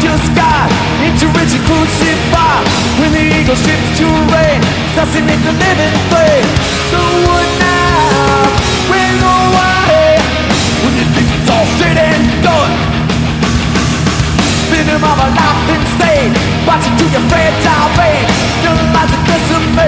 the sky, into rich and crucified. When the eagle strips to rain, does it make the living free? The wood